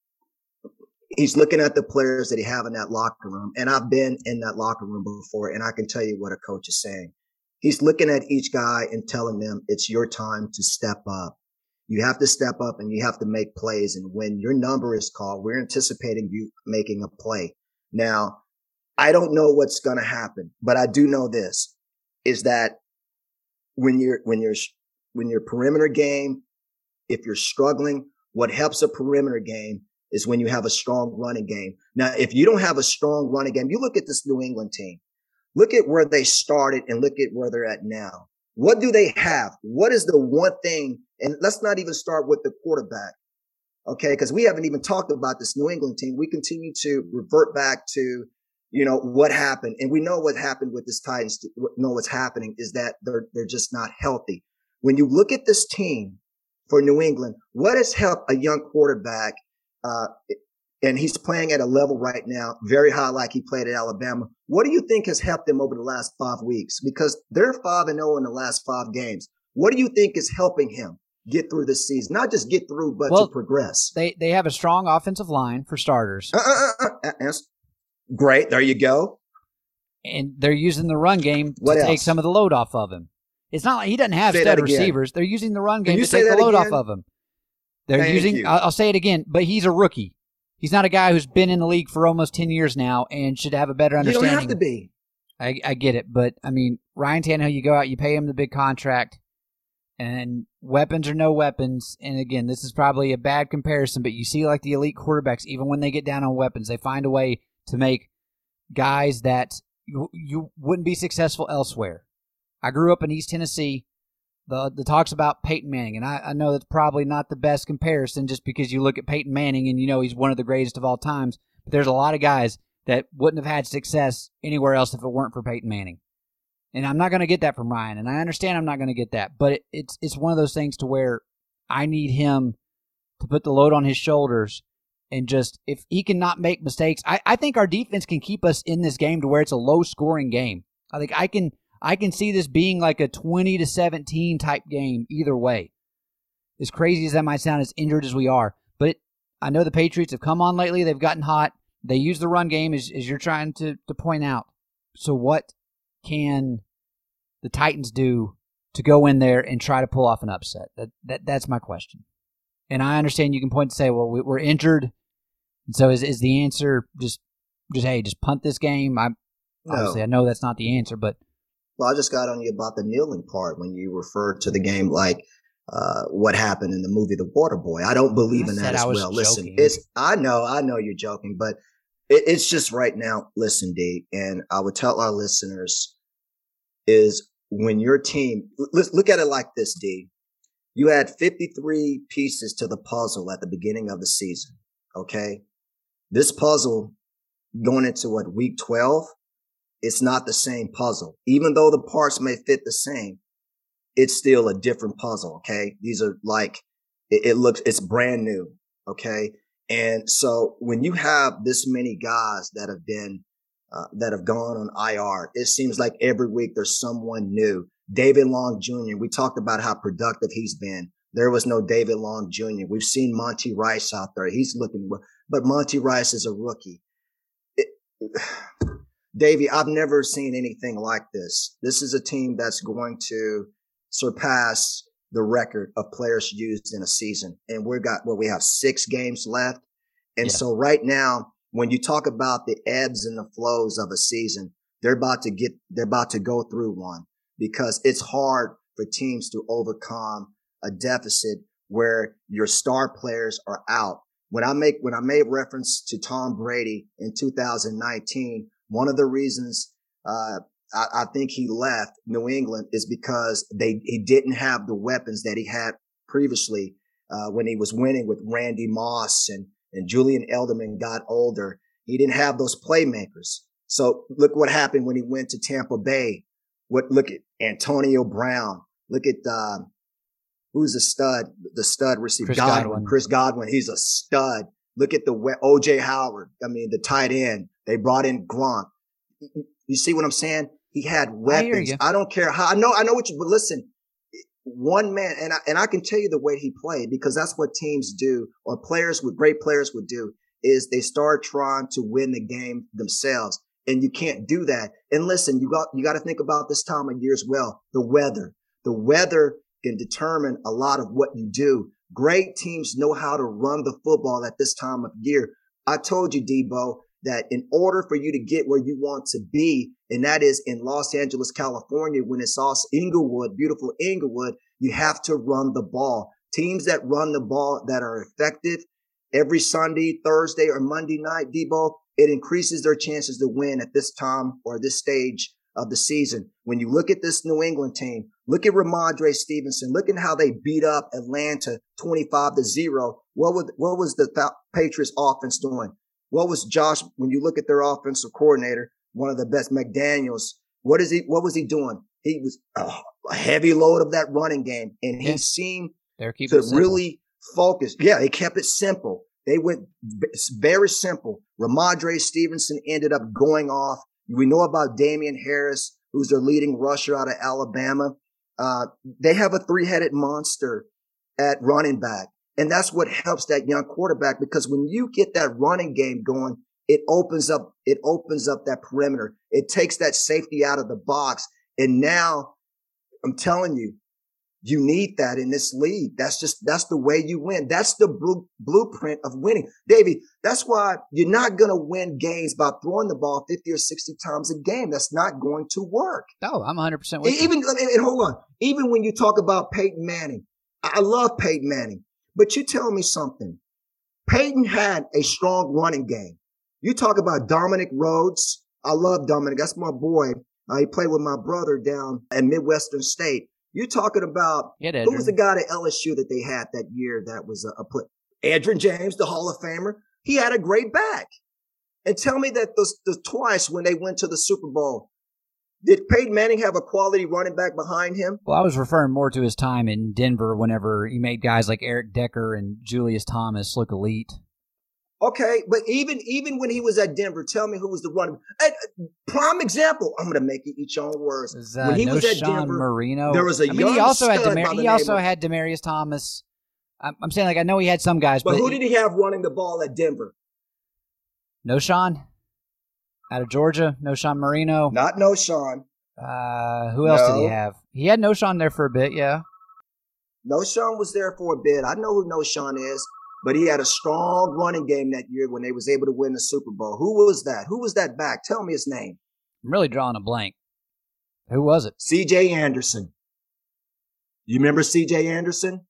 Speaker 3: He's looking at the players that he have in that locker room. And I've been in that locker room before, and I can tell you what a coach is saying. He's looking at each guy and telling them it's your time to step up. You have to step up and you have to make plays. And when your number is called, we're anticipating you making a play. Now, I don't know what's going to happen, but I do know this is that when you're, when you're, when your perimeter game, if you're struggling, what helps a perimeter game is when you have a strong running game. Now, if you don't have a strong running game, you look at this New England team, look at where they started and look at where they're at now. What do they have? What is the one thing? And let's not even start with the quarterback. Okay. Cause we haven't even talked about this New England team. We continue to revert back to, you know, what happened. And we know what happened with this Titans. Know what's happening is that they're, they're just not healthy. When you look at this team for New England, what has helped a young quarterback? Uh, and he's playing at a level right now, very high, like he played at Alabama. What do you think has helped them over the last five weeks? Because they're five and zero in the last five games. What do you think is helping him get through this season? Not just get through, but
Speaker 2: well,
Speaker 3: to progress.
Speaker 2: They they have a strong offensive line for starters.
Speaker 3: Uh, uh, uh, uh, great, there you go.
Speaker 2: And they're using the run game to
Speaker 3: what
Speaker 2: take
Speaker 3: else?
Speaker 2: some of the load off of him. It's not like he doesn't have
Speaker 3: say
Speaker 2: stud receivers. They're using the run game to take the load
Speaker 3: again?
Speaker 2: off of him. They're
Speaker 3: Thank
Speaker 2: using.
Speaker 3: you.
Speaker 2: I'll, I'll say it again, but he's a rookie. He's not a guy who's been in the league for almost ten years now and should have a better understanding.
Speaker 3: You don't have to be.
Speaker 2: I, I get it, but I mean, Ryan Tannehill, you go out, you pay him the big contract, and weapons or no weapons. And again, this is probably a bad comparison, but you see, like the elite quarterbacks, even when they get down on weapons, they find a way to make guys that you, you wouldn't be successful elsewhere. I grew up in East Tennessee. The the talks about Peyton Manning, and I, I know that's probably not the best comparison just because you look at Peyton Manning and you know he's one of the greatest of all times, but there's a lot of guys that wouldn't have had success anywhere else if it weren't for Peyton Manning. And I'm not going to get that from Ryan, and I understand I'm not going to get that, but it, it's it's one of those things to where I need him to put the load on his shoulders and just, if he can not make mistakes, I, I think our defense can keep us in this game to where it's a low-scoring game. I think I can I can see this being like a twenty to seventeen type game either way. As crazy as that might sound, as injured as we are. But I know the Patriots have come on lately. They've gotten hot. They use the run game, as, as you're trying to, to point out. So what can the Titans do to go in there and try to pull off an upset? That, that That's my question. And I understand you can point to say, well, we, we're injured. And so is is the answer just, just hey, just punt this game? I
Speaker 3: No.
Speaker 2: Obviously, I know that's not the answer, but
Speaker 3: Well, I just got on you about the kneeling part when you referred to the game like uh, what happened in the movie The Water Boy. I don't believe
Speaker 2: I
Speaker 3: in
Speaker 2: said
Speaker 3: that as
Speaker 2: I was
Speaker 3: well. Listen,
Speaker 2: joking.
Speaker 3: it's I know, I know you're joking, but it, it's just right now. Listen, D, and I would tell our listeners is when your team let's look at it like this, D. You had fifty-three pieces to the puzzle at the beginning of the season. Okay, this puzzle going into what week twelve. It's not the same puzzle. Even though the parts may fit the same, it's still a different puzzle. Okay. These are like, it, it looks, it's brand new. Okay. And so when you have this many guys that have been, uh, that have gone on I R, it seems like every week there's someone new. David Long Junior, we talked about how productive he's been. There was no David Long Junior We've seen Monty Rice out there. He's looking, but Monty Rice is a rookie. It, Davey, I've never seen anything like this. This is a team that's going to surpass the record of players used in a season. And we've got, well, we have six games left. And
Speaker 2: Yeah.
Speaker 3: so right now, when you talk about the ebbs and the flows of a season, they're about to get, they're about to go through one because it's hard for teams to overcome a deficit where your star players are out. When I make, when I made reference to Tom Brady in two thousand nineteen, one of the reasons uh, I, I think he left New England is because they he didn't have the weapons that he had previously uh, when he was winning with Randy Moss and, and Julian Edelman got older. He didn't have those playmakers. So look what happened when he went to Tampa Bay. What look at Antonio Brown. Look at uh, who's the stud, the stud receiver,
Speaker 2: Chris
Speaker 3: Godwin.
Speaker 2: Godwin.
Speaker 3: Chris Godwin. He's a stud. Look at the O J Howard. I mean, the tight end. They brought in Gronk. You see what I'm saying? He had weapons. I, I don't care how. I know. I know what you. But listen, one man, and I, and I can tell you the way he played, because that's what teams do, or players with great players would do, is they start trying to win the game themselves, and you can't do that. And listen, you got you got to think about this time of year as well. The weather. The weather can determine a lot of what you do. Great teams know how to run the football at this time of year. I told you, Debo, that in order for you to get where you want to be, and that is in Los Angeles, California, when it's also Inglewood, beautiful Inglewood, you have to run the ball. Teams that run the ball that are effective every Sunday, Thursday, or Monday night, Debo, it increases their chances to win at this time or this stage of the season. When you look at this New England team, look at Ramondre Stevenson. Look at how they beat up Atlanta twenty-five to zero. What was, what was the Patriots offense doing? What was Josh, when you look at their offensive coordinator, one of the best, McDaniels, what is he, what was he doing? He was uh, a heavy load of that running game, and he yeah. seemed to really focus. Yeah, they kept it simple. They went very simple. Ramondre Stevenson ended up going off. We know about Damian Harris, who's their leading rusher out of Alabama. Uh, they have a three-headed monster at running back. And that's what helps that young quarterback, because when you get that running game going, it opens up, it opens up that perimeter. It takes that safety out of the box. And now I'm telling you, you need that in this league. That's just, that's the way you win. That's the blue, blueprint of winning. Davey, that's why you're not going to win games by throwing the ball fifty or sixty times a game. That's not going to work.
Speaker 2: No, I'm one hundred percent with
Speaker 3: even,
Speaker 2: you.
Speaker 3: And, and hold on. Even when you talk about Peyton Manning, I love Peyton Manning, but you tell me something. Peyton had a strong running game. You talk about Dominic Rhodes. I love Dominic. That's my boy. Uh, he played with my brother down at Midwestern State. You're talking about,
Speaker 2: yeah,
Speaker 3: who was the guy at L S U that they had that year that was a, a put? Adrian James, the Hall of Famer. He had a great back. And tell me that the, the twice when they went to the Super Bowl, did Peyton Manning have a quality running back behind him?
Speaker 2: Well, I was referring more to his time in Denver whenever he made guys like Eric Decker and Julius Thomas look elite.
Speaker 3: Okay, but even even when he was at Denver, tell me who was the running back. Prime example, I'm going to make you eat your own words.
Speaker 2: Was, uh,
Speaker 3: when he
Speaker 2: no
Speaker 3: was at
Speaker 2: Sean
Speaker 3: Denver,
Speaker 2: Marino.
Speaker 3: there was a
Speaker 2: I mean,
Speaker 3: young
Speaker 2: he also had
Speaker 3: stud
Speaker 2: Demar-
Speaker 3: by the
Speaker 2: he also
Speaker 3: of,
Speaker 2: had Demaryius Thomas. I'm, I'm saying, like, I know he had some guys,
Speaker 3: but,
Speaker 2: but
Speaker 3: who
Speaker 2: he,
Speaker 3: did he have running the ball at Denver?
Speaker 2: No Sean out of Georgia. No Sean Marino.
Speaker 3: Not no Sean.
Speaker 2: Uh, who else
Speaker 3: no.
Speaker 2: did he have? He had No Sean there for a bit, yeah.
Speaker 3: No Sean was there for a bit. I know who No Sean is, but he had a strong running game that year when they was able to win the Super Bowl. Who was that? Who was that back? Tell me his name.
Speaker 2: I'm really drawing a blank. Who was it?
Speaker 3: C J Anderson. You remember C J Anderson?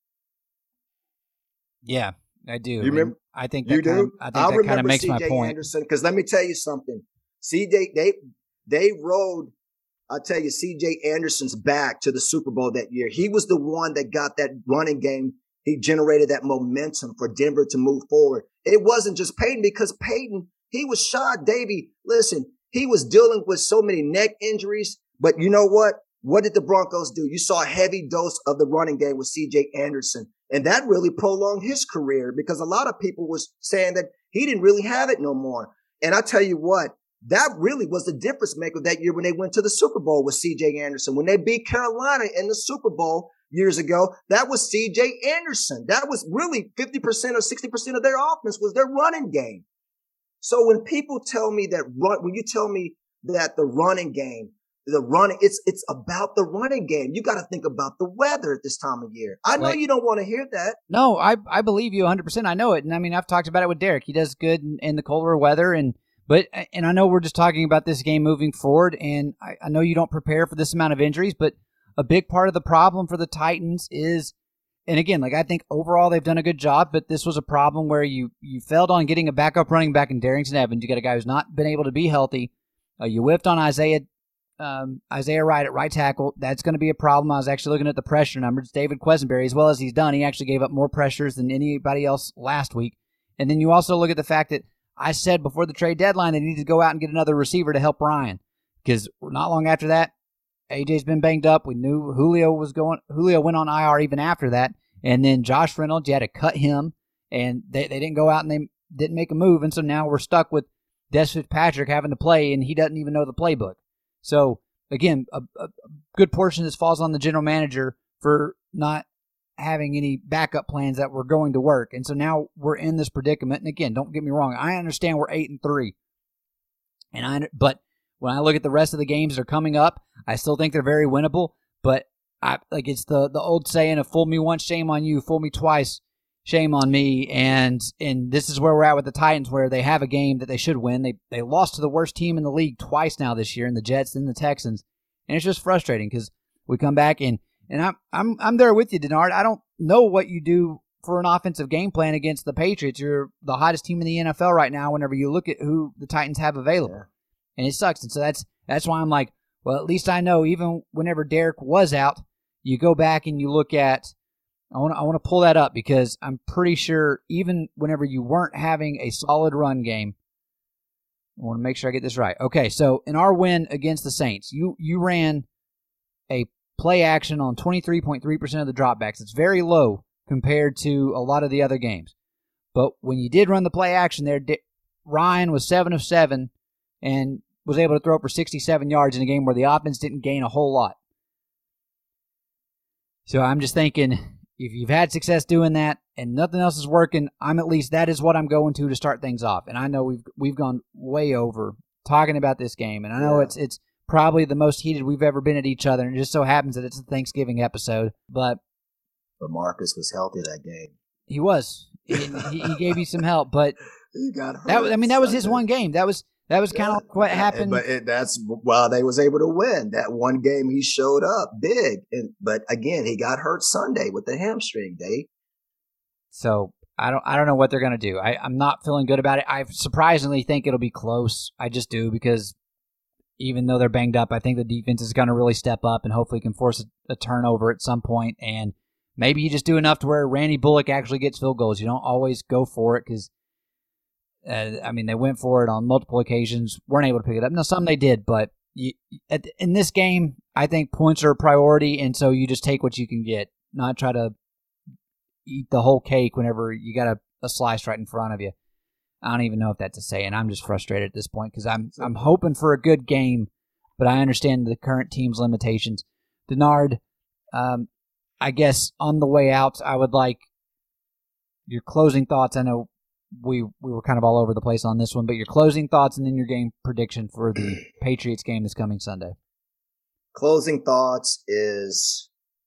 Speaker 2: Yeah, I do.
Speaker 3: You remember?
Speaker 2: I think that
Speaker 3: you
Speaker 2: kind
Speaker 3: do.
Speaker 2: Of, I think that kind of makes my point.
Speaker 3: Anderson, because let me tell you something. C J they they rode. I'll tell you, C J Anderson's back to the Super Bowl that year. He was the one that got that running game. He generated that momentum for Denver to move forward. It wasn't just Peyton, because Peyton, he was shot. Davey, listen, he was dealing with so many neck injuries. But you know what? What did the Broncos do? You saw a heavy dose of the running game with C J Anderson. And that really prolonged his career, because a lot of people was saying that he didn't really have it no more. And I tell you what, that really was the difference maker that year when they went to the Super Bowl with C J Anderson. When they beat Carolina in the Super Bowl years ago, that was C J Anderson. That was really fifty percent or sixty percent of their offense was their running game. So when people tell me that run, when you tell me that the running game, the running, it's, it's about the running game. You got to think about the weather at this time of year. I know like, you don't want to hear that.
Speaker 2: No, I, I believe you one hundred percent. I know it. And I mean, I've talked about it with Derek. He does good in, in the colder weather. And, but, and I know we're just talking about this game moving forward. And I, I know you don't prepare for this amount of injuries, but a big part of the problem for the Titans is, and again, like I think overall they've done a good job, but this was a problem where you, you failed on getting a backup running back in Darrington Evans. You got a guy who's not been able to be healthy. Uh, you whiffed on Isaiah Um, Isaiah Wright at right tackle. That's going to be a problem. I was actually looking at the pressure numbers. David Quesenberry, as well as he's done, he actually gave up more pressures than anybody else last week. And then you also look at the fact that I said before the trade deadline they needed to go out and get another receiver to help Ryan, because not long after that, A J's been banged up. We knew Julio was going. Julio went on I R even after that. And then Josh Reynolds, you had to cut him, and they, they didn't go out and they didn't make a move, and so now we're stuck with Des Fitzpatrick having to play, and he doesn't even know the playbook. So, again, a, a good portion of this falls on the general manager for not having any backup plans that were going to work. And so now we're in this predicament. And again, don't get me wrong, I understand we're eight and three. And I but when I look at the rest of the games that are coming up, I still think they're very winnable. But I like it's the the old saying of fool me once, shame on you, fool me twice, shame on me. And and this is where we're at with the Titans, where they have a game that they should win. They they lost to the worst team in the league twice now this year, in the Jets and the Texans. And it's just frustrating because we come back and And I'm I'm I'm there with you, Denard. I don't know what you do for an offensive game plan against the Patriots. You're the hottest team in the N F L right now whenever you look at who the Titans have available. Yeah. And it sucks. And so that's that's why I'm like, well, at least I know even whenever Derek was out, you go back and you look at I want I want to pull that up because I'm pretty sure even whenever you weren't having a solid run game, I want to make sure I get this right. Okay, so in our win against the Saints, you you ran a play action on twenty-three point three percent of the dropbacks. It's very low compared to a lot of the other games. But when you did run the play action there, Ryan was seven of seven and was able to throw for sixty-seven yards in a game where the offense didn't gain a whole lot. So I'm just thinking, if you've had success doing that and nothing else is working, I'm at least that is what I'm going to to start things off. And I know we've we've gone way over talking about this game, and I know yeah. it's it's probably the most heated we've ever been at each other, and it just so happens that it's a Thanksgiving episode. But
Speaker 3: but Marcus was healthy that game.
Speaker 2: He was. He, he gave you some help, but
Speaker 3: he got hurt.
Speaker 2: That, I mean, that was his one game. That was that was kind of yeah. what happened.
Speaker 3: But it, that's why they was able to win. That one game he showed up big, and but again he got hurt Sunday with the hamstring, Dave.
Speaker 2: So I don't I don't know what they're gonna do. I, I'm not feeling good about it. I surprisingly think it'll be close. I just do because even though they're banged up, I think the defense is gonna really step up and hopefully can force a, a turnover at some point. And maybe you just do enough to where Randy Bullock actually gets field goals. You don't always go for it because. Uh, I mean, they went for it on multiple occasions, weren't able to pick it up. Now, some they did, but you, at, in this game, I think points are a priority, and so you just take what you can get, not try to eat the whole cake whenever you got a, a slice right in front of you. I don't even know if that's a saying. I'm just frustrated at this point because I'm I'm hoping for a good game, but I understand the current team's limitations. Denard, um, I guess on the way out, I would like your closing thoughts. I know We we were kind of all over the place on this one, but your closing thoughts and then your game prediction for the Patriots game this coming Sunday.
Speaker 3: Closing thoughts is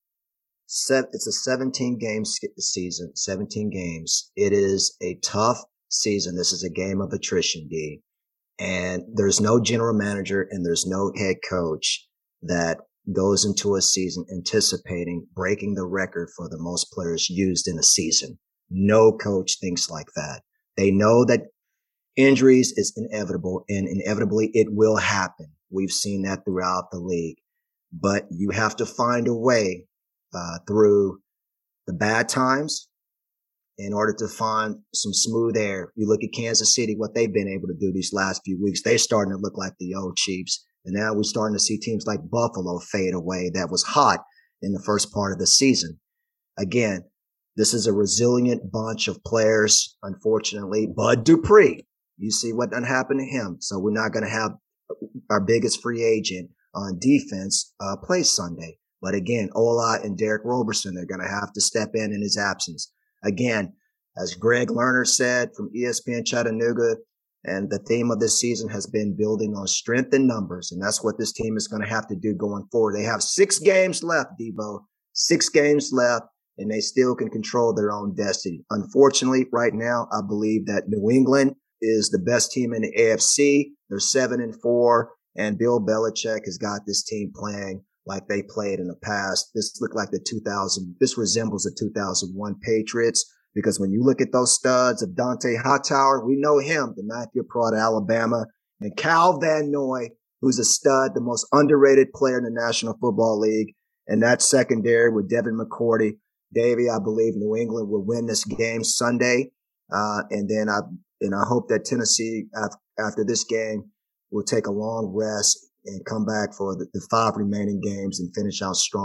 Speaker 3: set, it's a seventeen-game season, seventeen games. It is a tough season. This is a game of attrition, D. And there's no general manager and there's no head coach that goes into a season anticipating breaking the record for the most players used in a season. No coach thinks like that. They know that injuries is inevitable, and inevitably it will happen. We've seen that throughout the league. But you have to find a way uh, through the bad times in order to find some smooth air. You look at Kansas City, what they've been able to do these last few weeks. They're starting to look like the old Chiefs. And now we're starting to see teams like Buffalo fade away. That was hot in the first part of the season. Again, this is a resilient bunch of players, unfortunately. Bud Dupree, you see what done happened to him. So we're not going to have our biggest free agent on defense uh, play Sunday. But again, Ola and Derek Roberson, they're going to have to step in in his absence. Again, as Greg Lerner said from E S P N Chattanooga, and the theme of this season has been building on strength and numbers. And that's what this team is going to have to do going forward. They have six games left, Debo. Six games left. And they still can control their own destiny. Unfortunately, right now, I believe that New England is the best team in the A F C. They're seven and four, and Bill Belichick has got this team playing like they played in the past. This looked like the two thousand. This resembles the two thousand one Patriots because when you look at those studs of Dante Hightower, we know him, the ninth-year pro at Alabama, and Cal Van Noy, who's a stud, the most underrated player in the National Football League, and that secondary with Devin McCourty. Davey, I believe New England will win this game Sunday. Uh, and then I, and I hope that Tennessee, after, after this game, will take a long rest and come back for the, the five remaining games and finish out strong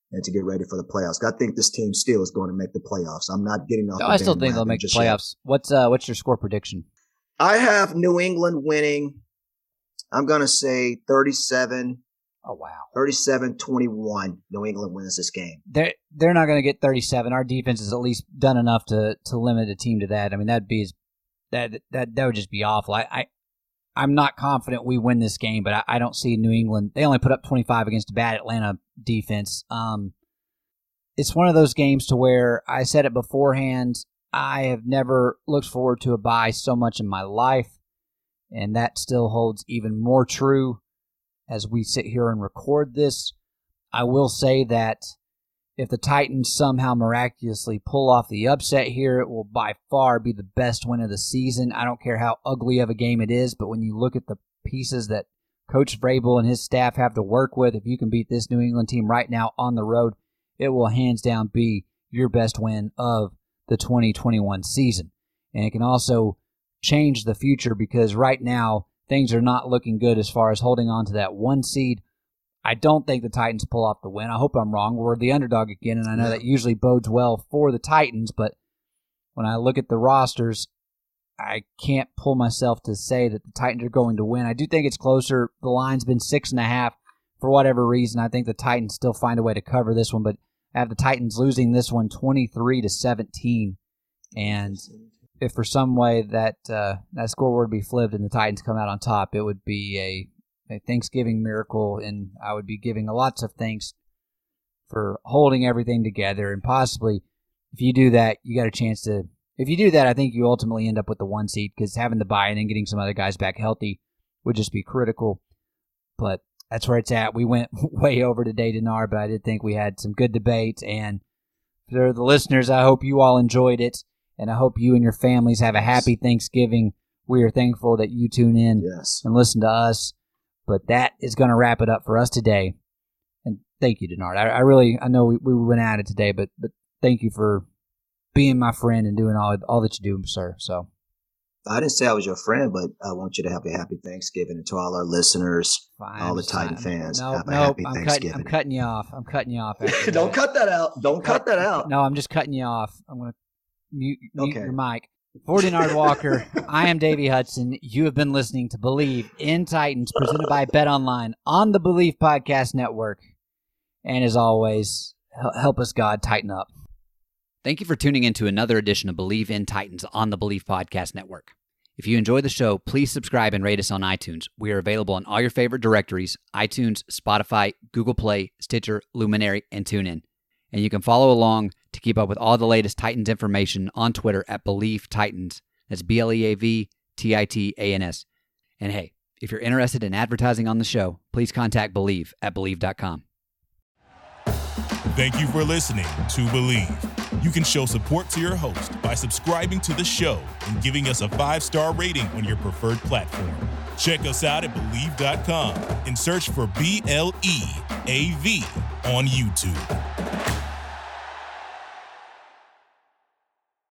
Speaker 3: and to get ready for the playoffs. I think this team still is going to make the playoffs. I'm not getting off.
Speaker 2: No,
Speaker 3: the
Speaker 2: I still think they'll make the playoffs. Yet. What's uh, what's your score prediction?
Speaker 3: I have New England winning. I'm going to say thirty-seven.
Speaker 2: Oh, wow.
Speaker 3: thirty-seven twenty-one. New England wins this game.
Speaker 2: They're, they're not going to get thirty-seven. Our defense has at least done enough to, to limit a team to that. I mean, that'd be that that that would just be awful. I, I I'm not confident we win this game, but I, I don't see New England. They only put up twenty-five against a bad Atlanta defense. Um, it's one of those games to where I said it beforehand. I have never looked forward to a bye so much in my life, and that still holds even more true as we sit here and record this. I will say that if the Titans somehow miraculously pull off the upset here, it will by far be the best win of the season. I don't care how ugly of a game it is, but when you look at the pieces that Coach Vrabel and his staff have to work with, if you can beat this New England team right now on the road, it will hands down be your best win of the twenty twenty-one season. And it can also change the future because right now things are not looking good as far as holding on to that one seed. I don't think the Titans pull off the win. I hope I'm wrong. We're the underdog again, and I know that usually bodes well for the Titans, but when I look at the rosters, I can't pull myself to say that the Titans are going to win. I do think it's closer. The line's been six and a half for whatever reason. I think the Titans still find a way to cover this one, but I have the Titans losing this one twenty-three to seventeen, and if for some way that uh, that score were to be flipped and the Titans come out on top, it would be a, a Thanksgiving miracle, and I would be giving lots of thanks for holding everything together. And possibly, if you do that, you got a chance to. If you do that, I think you ultimately end up with the one seed because having the bye and then getting some other guys back healthy would just be critical. But that's where it's at. We went way over today, Denard, but I did think we had some good debate. And for the listeners, I hope you all enjoyed it. And I hope you and your families have a happy Thanksgiving. We are thankful that you tune in
Speaker 3: yes.
Speaker 2: and listen to us. But that is going to wrap it up for us today. And thank you, Denard. I, I really, I know we, we went at it today, but but thank you for being my friend and doing all all that you do, sir. So
Speaker 3: I didn't say I was your friend, but I want you to have a happy Thanksgiving, and to all our listeners,
Speaker 2: Fine,
Speaker 3: all the Titan
Speaker 2: fine.
Speaker 3: fans,
Speaker 2: nope,
Speaker 3: have a
Speaker 2: nope,
Speaker 3: happy
Speaker 2: I'm
Speaker 3: Thanksgiving.
Speaker 2: Cutting, I'm cutting you off. I'm cutting you off.
Speaker 3: Don't cut that out. Don't cut, cut that out.
Speaker 2: No, I'm just cutting you off. I'm going to mute, mute
Speaker 3: okay.
Speaker 2: your mic. For Denard Walker, I am Davey Hudson. You have been listening to Believe in Titans, presented by BetOnline on the Believe Podcast Network. And as always, help us, God, tighten up. Thank you for tuning in to another edition of Believe in Titans on the Believe Podcast Network. If you enjoy the show, please subscribe and rate us on iTunes. We are available on all your favorite directories, iTunes, Spotify, Google Play, Stitcher, Luminary, and TuneIn. And you can follow along to keep up with all the latest Titans information on Twitter at Believe Titans. That's B L E A V T I T A N S. And hey, if you're interested in advertising on the show, please contact Believe at Believe dot com.
Speaker 1: Thank you for listening to Believe. You can show support to your host by subscribing to the show and giving us a five-star rating on your preferred platform. Check us out at Believe dot com and search for B L E A V on YouTube.